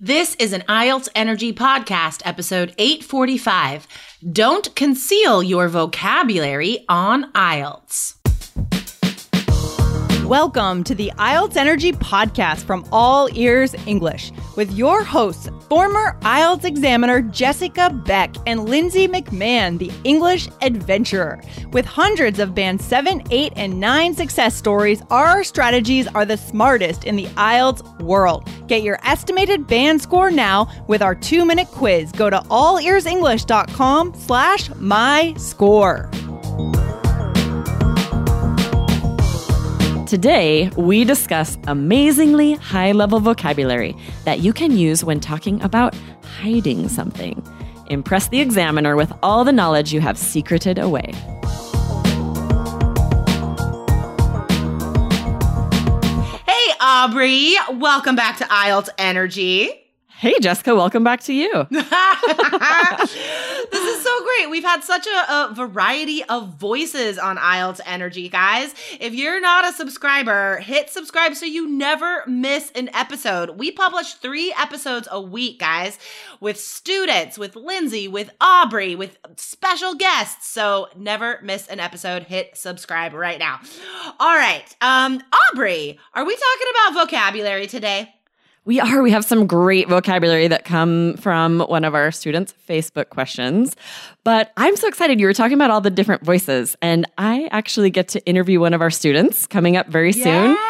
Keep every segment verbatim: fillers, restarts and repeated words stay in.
This is an I E L T S Energy Podcast, episode eight forty-five. Don't conceal your vocabulary on I E L T S. Welcome to the I E L T S Energy Podcast from All Ears English with your hosts, former I E L T S examiner Jessica Beck and Lindsay McMahon, the English adventurer. With hundreds of Band seven, eight, and nine success stories, our strategies are the smartest in the I E L T S world. Get your estimated band score now with our two-minute quiz. Go to allearsenglish.com slash my score. Today, we discuss amazingly high-level vocabulary that you can use when talking about hiding something. Impress the examiner with all the knowledge you have secreted away. Hey, Aubrey. Welcome back to I E L T S Energy. Hey, Jessica. Welcome back to you. This is so great. We've had such a, a variety of voices on I E L T S Energy, guys. If you're not a subscriber, hit subscribe so you never miss an episode. We publish three episodes a week, guys, with students, with Lindsay, with Aubrey, with special guests. So never miss an episode. Hit subscribe right now. All right. Um, Aubrey, are we talking about vocabulary today? We are. We have some great vocabulary that come from one of our students' Facebook questions. But I'm so excited. You were talking about all the different voices, and I actually get to interview one of our students coming up very soon. Yeah.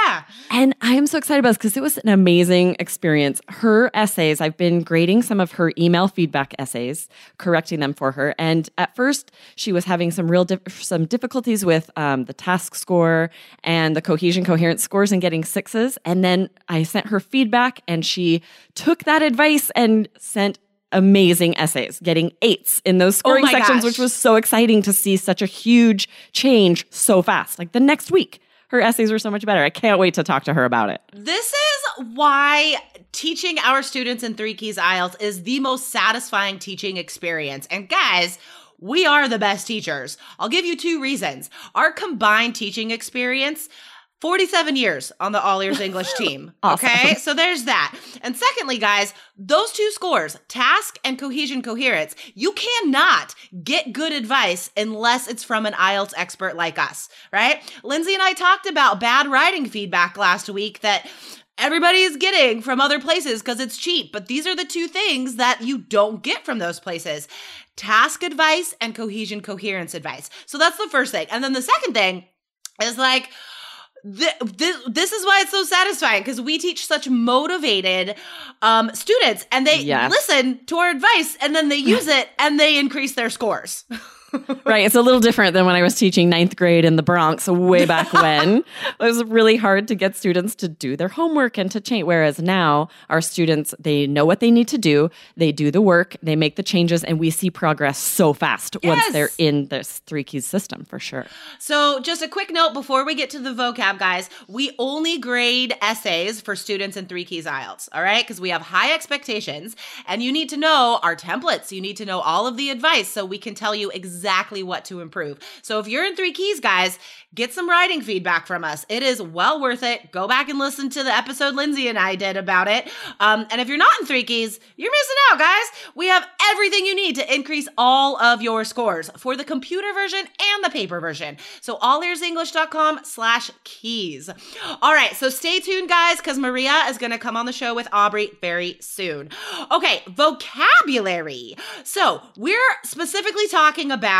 And I am so excited about this because it was an amazing experience. Her essays, I've been grading some of her email feedback essays, correcting them for her. And at first, she was having some real dif- some difficulties with um, the task score and the cohesion coherence scores and getting sixes. And then I sent her feedback, and she took that advice and sent amazing essays, getting eights in those scoring Oh my sections, gosh. which was so exciting to see such a huge change so fast. Like the next week, her essays were so much better. I can't wait to talk to her about it. This is why teaching our students in Three Keys I E L T S is the most satisfying teaching experience. And guys, we are the best teachers. I'll give you two reasons. Our combined teaching experience, forty-seven years on the All Ears English team. Awesome. Okay, so there's that. And secondly, guys, those two scores, task and cohesion coherence, you cannot get good advice unless it's from an I E L T S expert like us, right? Lindsay and I talked about bad writing feedback last week that everybody is getting from other places because it's cheap. But these are the two things that you don't get from those places. Task advice and cohesion coherence advice. So that's the first thing. And then the second thing is like, This, this is why it's so satisfying, because we teach such motivated um, students, and they Yes. listen to our advice, and then they use it, and they increase their scores. Right. It's a little different than when I was teaching ninth grade in the Bronx way back when. It was really hard to get students to do their homework and to change. Whereas now our students, they know what they need to do. They do the work, they make the changes, and we see progress so fast Yes. once they're in this Three Keys system for sure. So just a quick note before we get to the vocab, guys, we only grade essays for students in Three Keys I E L T S, all right? Because we have high expectations, and you need to know our templates. You need to know all of the advice so we can tell you exactly exactly what to improve. So if you're in Three Keys, guys, get some writing feedback from us. It is well worth it. Go back and listen to the episode Lindsay and I did about it. Um, and if you're not in Three Keys, you're missing out, guys. We have everything you need to increase all of your scores for the computer version and the paper version. So allearsenglish.com slash keys. All right, so stay tuned, guys, because Maria is going to come on the show with Aubrey very soon. Okay, vocabulary. So we're specifically talking about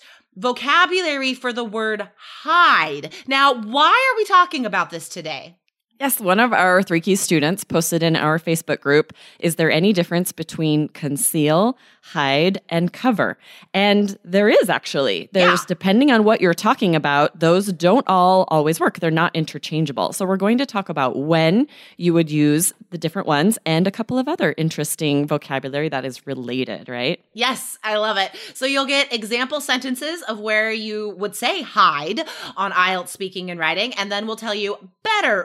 vocabulary for the word hide. Now, why are we talking about this today? Yes, one of our Three Keys students posted in our Facebook group, is there any difference between conceal, hide, and cover? And there is actually. There's, Yeah. depending on what you're talking about, those don't all always work. They're not interchangeable. So we're going to talk about when you would use the different ones and a couple of other interesting vocabulary that is related, right? Yes, I love it. So you'll get example sentences of where you would say hide on I E L T S speaking and writing, and then we'll tell you better vocab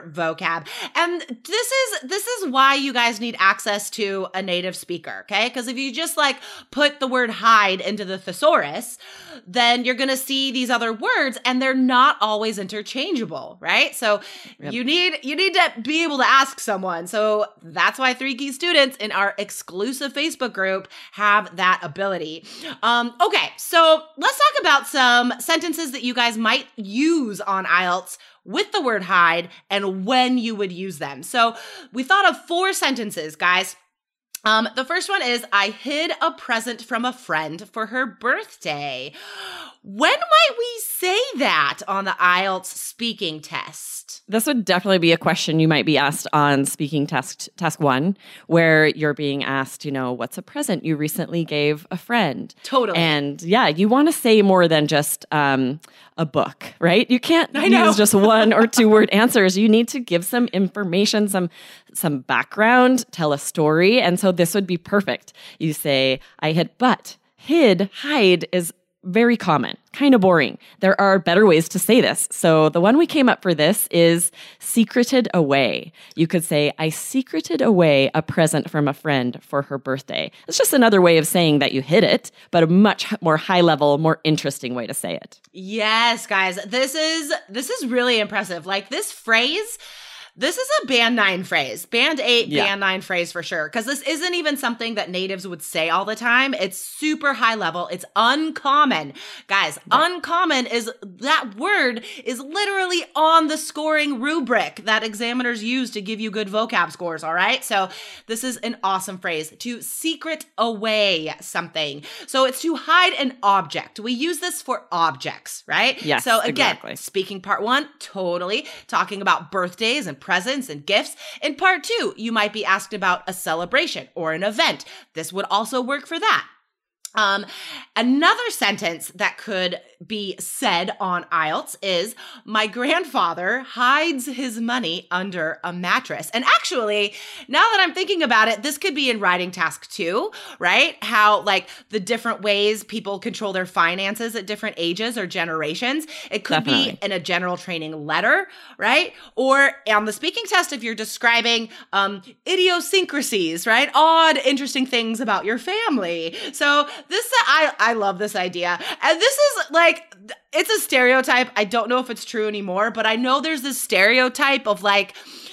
vocab. And this is this is why you guys need access to a native speaker, okay? Because if you just like put the word hide into the thesaurus, then you're going to see these other words and they're not always interchangeable, right? So yep. you need you need to be able to ask someone. So that's why Three Key students in our exclusive Facebook group have that ability. Um, okay, so let's talk about some sentences that you guys might use on I E L T S with the word hide and when you would use them. So we thought of four sentences, guys. Um, the first one is, I hid a present from a friend for her birthday. When might we say that on the I E L T S speaking test? This would definitely be a question you might be asked on speaking task task one, where you're being asked, you know, what's a present you recently gave a friend? Totally. And yeah, you want to say more than just um, a book, right? You can't I know. use just one or two word answers. You need to give some information, some some background, tell a story. And so this would be perfect. You say, I hid, but hid, hide is very common, kind of boring. There are better ways to say this. So the one we came up for this is secreted away. You could say, I secreted away a present from a friend for her birthday. It's just another way of saying that you hid it, but a much more high level, more interesting way to say it. Yes, guys, this is this is really impressive. Like this phrase, this is a band nine phrase, band eight, yeah. band nine phrase for sure. Because this isn't even something that natives would say all the time. It's super high level. It's uncommon. Guys, yeah. uncommon is, that word is literally on the scoring rubric that examiners use to give you good vocab scores, all right? So this is an awesome phrase, to secret away something. So it's to hide an object. We use this for objects, right? Yes, So again, exactly. Speaking part one, totally. Talking about birthdays and presents and gifts. In part two, you might be asked about a celebration or an event. This would also work for that. Um, another sentence that could be said on I E L T S is, my grandfather hides his money under a mattress. And actually, now that I'm thinking about it, this could be in writing task two, right? How like the different ways people control their finances at different ages or generations. It could Definitely. be in a general training letter, right? Or on the speaking test, if you're describing um, idiosyncrasies, right? Odd, interesting things about your family. So this, I, I love this idea. And this is like, it's a stereotype. I don't know if it's true anymore, but I know there's this stereotype of like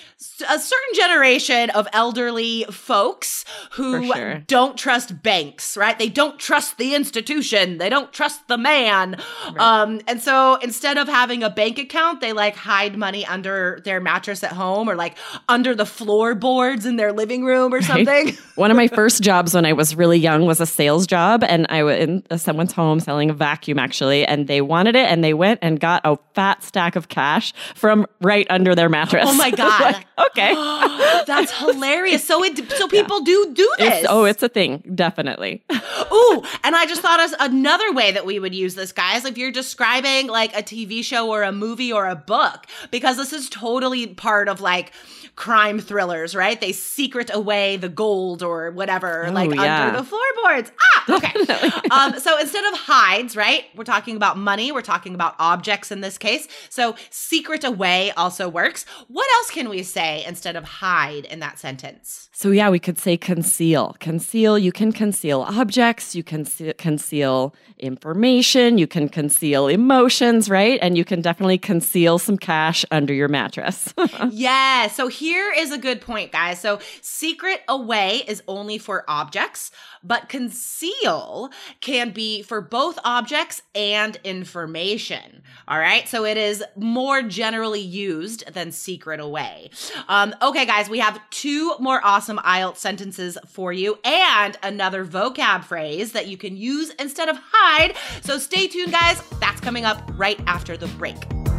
a certain generation of elderly folks who sure. don't trust banks, right? They don't trust the institution. They don't trust the man. Right. Um, and so instead of having a bank account, they like hide money under their mattress at home or like under the floorboards in their living room or right. something. One of my first jobs when I was really young was a sales job, and I was in someone's home selling a vacuum actually, and they wanted it, and they went and got a fat stack of cash from right under their mattress. Oh my God. Like, okay. That's hilarious. So it so people yeah. do do this. It's, oh, it's a thing. Definitely. Ooh, and I just thought of another way that we would use this, guys, if you're describing like a T V show or a movie or a book, because this is totally part of like crime thrillers, right? They secret away the gold or whatever, oh, like yeah. under the floorboards. Ah, okay. um, so instead of hides, right? We're talking about money. We're talking about objects in this case. So secret away also works. What else can we say instead of hide in that sentence? So yeah, we could say conceal. Conceal, you can conceal objects, you can conce- conceal information, you can conceal emotions, right? And you can definitely conceal some cash under your mattress. Yeah, so here is a good point, guys. So secret away is only for objects, but conceal can be for both objects and information. All right, so it is more generally used than secret away. Um, okay, guys, we have two more awesome I E L T S sentences for you and another vocab phrase that you can use instead of hide. So stay tuned, guys. That's coming up right after the break.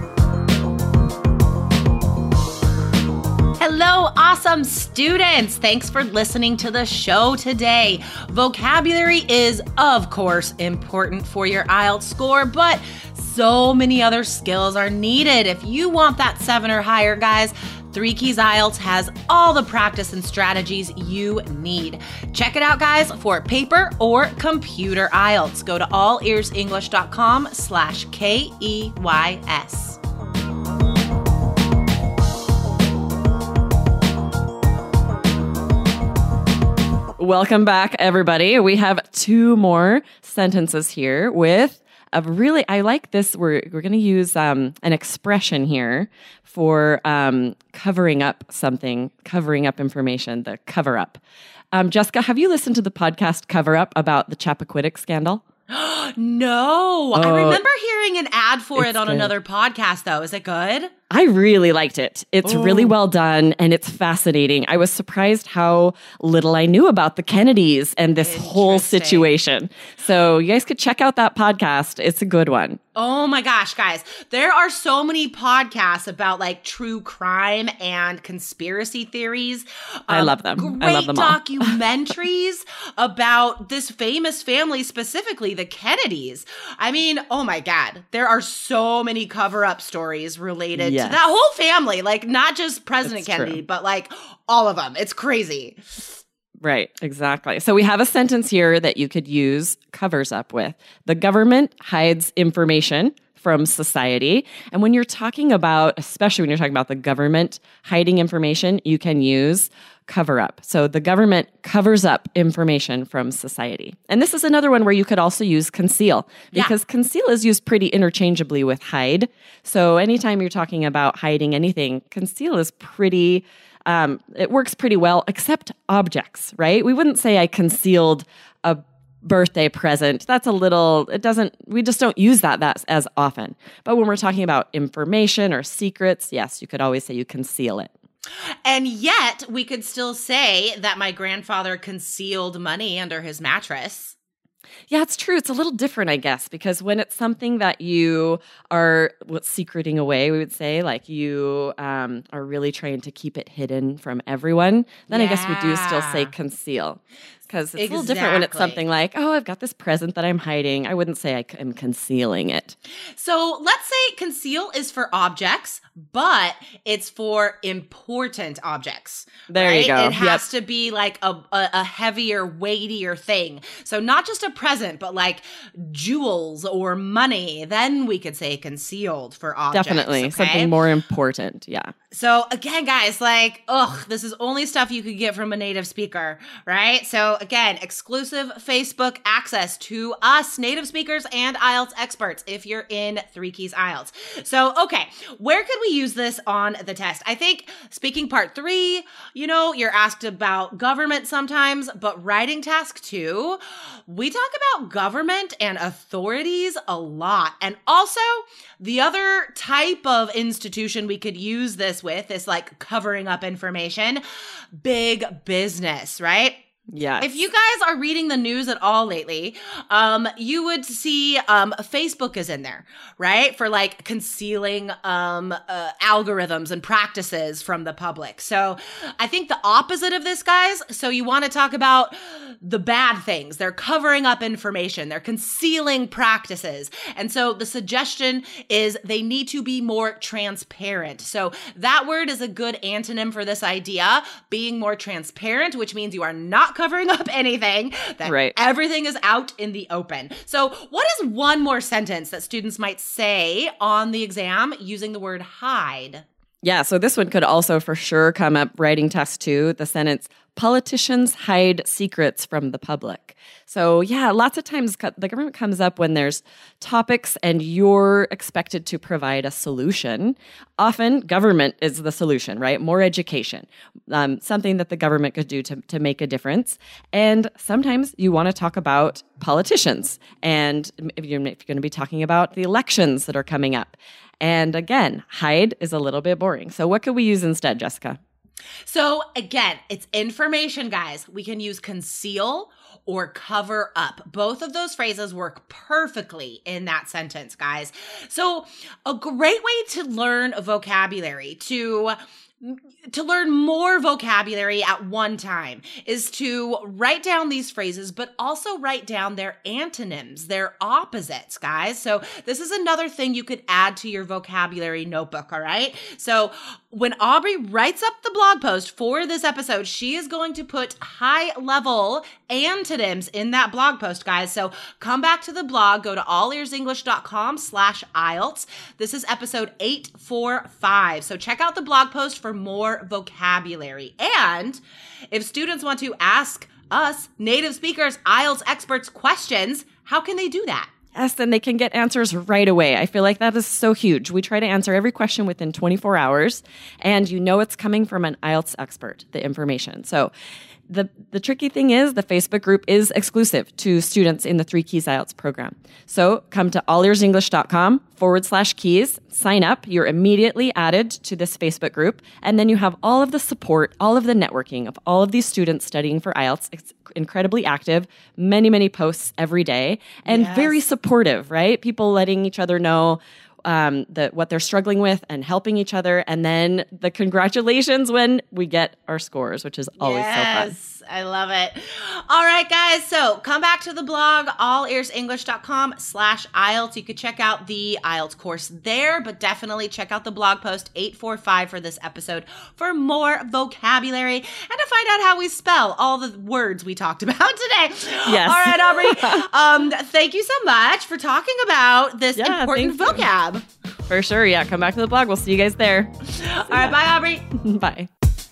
Hello, awesome students. Thanks for listening to the show today. Vocabulary is, of course, important for your I E L T S score, but so many other skills are needed. If you want that seven or higher, guys, Three Keys I E L T S has all the practice and strategies you need. Check it out, guys, for paper or computer I E L T S. Go to allearsenglish.com slash K E Y S. Welcome back, everybody. We have two more sentences here with a really, I like this. We're, we're going to use um, an expression here for um, covering up something, covering up information, the cover up. Um, Jessica, have you listened to the podcast Cover Up about the Chappaquiddick scandal? No, Oh, I remember hearing an ad for it it's on good. another podcast, though. Is it good? I really liked it. It's Ooh. really well done and it's fascinating. I was surprised how little I knew about the Kennedys and this whole Interesting. situation. So you guys could check out that podcast. It's a good one. Oh my gosh, guys. There are so many podcasts about like true crime and conspiracy theories. I Um, love them. Great I love them all. documentaries about this famous family, specifically the Kennedys. I mean, oh my God. There are so many cover-up stories related Yes. to that whole family. Like not just President It's Kennedy, true. but like all of them. It's crazy. Right, exactly. So we have a sentence here that you could use covers up with. The government hides information from society. And when you're talking about, especially when you're talking about the government hiding information, you can use cover up. So the government covers up information from society. And this is another one where you could also use conceal Yeah. because conceal is used pretty interchangeably with hide. So anytime you're talking about hiding anything, conceal is pretty Um, it works pretty well, except objects, right? We wouldn't say I concealed a birthday present. That's a little, it doesn't, we just don't use that, that as often. But when we're talking about information or secrets, yes, you could always say you conceal it. And yet we could still say that my grandfather concealed money under his mattress. Yeah, it's true. It's a little different, I guess, because when it's something that you are what's secreting away, we would say, like you um, are really trying to keep it hidden from everyone, then I guess we do still say Yeah. conceal. Because it's a little different when it's Exactly. something like, oh, I've got this present that I'm hiding. I wouldn't say I c- am concealing it. So let's say conceal is for objects, but it's for important objects. There you right? go. It has to be like a, a, a heavier, weightier thing. So not just a present, but like jewels or money. Then we could say concealed for objects. Definitely. okay? Something more important. Yeah. So again, guys, like, ugh, this is only stuff you could get from a native speaker, right? So again, exclusive Facebook access to us native speakers and I E L T S experts if you're in Three Keys I E L T S. So, okay, where could we use this on the test? I think speaking part three, you know, you're asked about government sometimes, but writing task two, we talk about government and authorities a lot. And also the other type of institution we could use this with is like covering up information, big business, right? Yes. If you guys are reading the news at all lately, um, you would see um, Facebook is in there, right? For like concealing um, uh, algorithms and practices from the public. So I think the opposite of this, guys. So you want to talk about the bad things. They're covering up information. They're concealing practices. And so the suggestion is they need to be more transparent. So that word is a good antonym for this idea, being more transparent, which means you are not covering up anything, that Right. everything is out in the open. So what is one more sentence that students might say on the exam using the word hide? Yeah, so this one could also for sure come up writing test two, the sentence, politicians hide secrets from the public. So yeah, lots of times co- the government comes up when there's topics and you're expected to provide a solution. Often government is the solution, right? More education, um, something that the government could do to, to make a difference. And sometimes you want to talk about politicians. And if you're, if you're going to be talking about the elections that are coming up. And again, hide is a little bit boring. So what could we use instead, Jessica? So again, it's information, guys. We can use conceal or cover up. Both of those phrases work perfectly in that sentence, guys. So a great way to learn vocabulary, to to learn more vocabulary at one time is to write down these phrases, but also write down their antonyms, their opposites, guys. So this is another thing you could add to your vocabulary notebook, all right? So when Aubrey writes up the blog post for this episode, she is going to put high-level antonyms in that blog post, guys. So come back to the blog, go to allearsenglish.com slash IELTS. This is episode eight forty-five. So check out the blog post for more vocabulary. And if students want to ask us, native speakers, I E L T S experts, questions, how can they do that? Yes, and they can get answers right away. I feel like that is so huge. We try to answer every question within twenty-four hours, and you know it's coming from an I E L T S expert, the information. So the the tricky thing is the Facebook group is exclusive to students in the Three Keys I E L T S program. So come to allearsenglish.com forward slash keys, sign up. You're immediately added to this Facebook group, and then you have all of the support, all of the networking of all of these students studying for I E L T S. It's incredibly active, many, many posts every day, and Yes. very supportive, right? People letting each other know um, the, what they're struggling with and helping each other. And then the congratulations when we get our scores, which is always so fun. Yes, I love it. All right, guys. So come back to the blog, allearsenglish.com slash IELTS. You could check out the I E L T S course there, but definitely check out the blog post eight forty-five for this episode for more vocabulary and to find out how we spell all the words we talked about today. Yes. All right, Aubrey. um, thank you so much for talking about this Yeah, important thank you. vocab. For sure. Yeah. Come back to the blog. We'll see you guys there. All right, bye, Aubrey. Bye.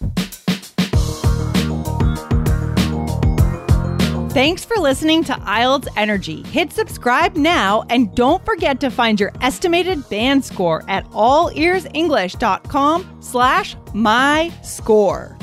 Thanks for listening to I E L T S Energy. Hit subscribe now and don't forget to find your estimated band score at allearsenglish.com slash my score.